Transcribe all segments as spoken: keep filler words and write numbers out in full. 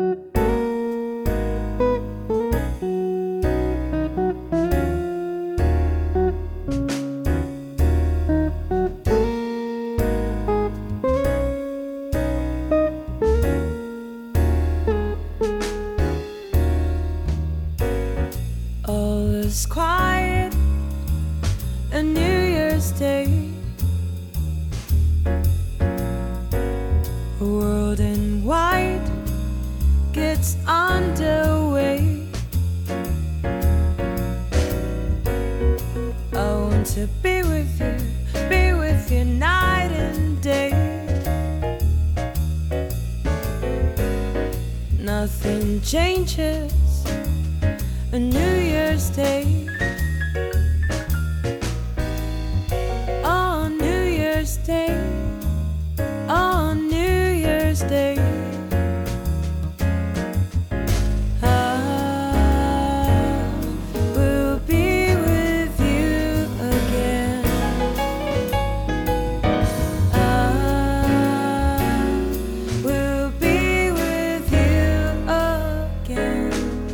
All is quiet, a New Year's Day. A world in white gets underway. I want to be with you, be with you night and day. Nothing changes a New Year's Day. On New Year's Day, on New Year's Day, I will be with you again. I will be with you again.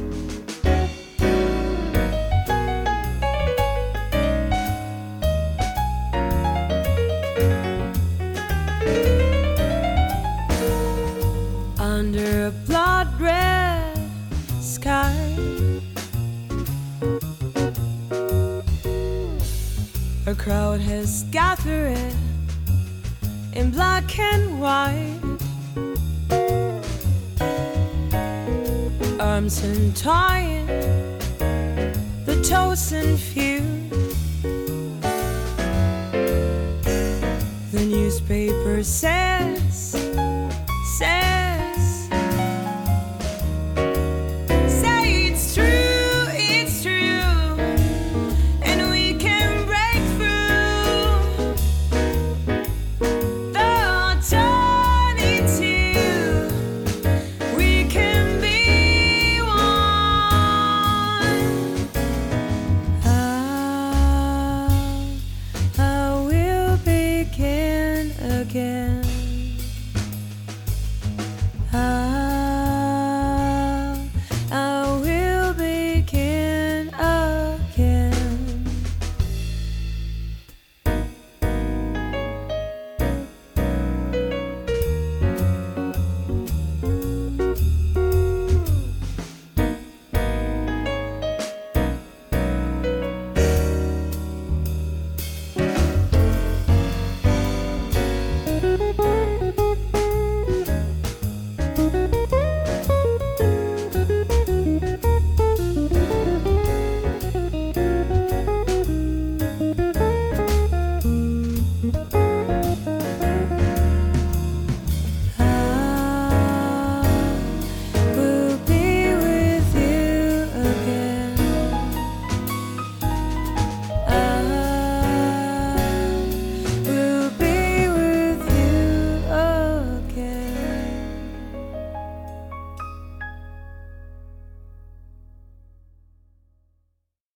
Under a blood red sky, a crowd has gathered in black and white, arms entwined, the chosen few. The newspaper says, says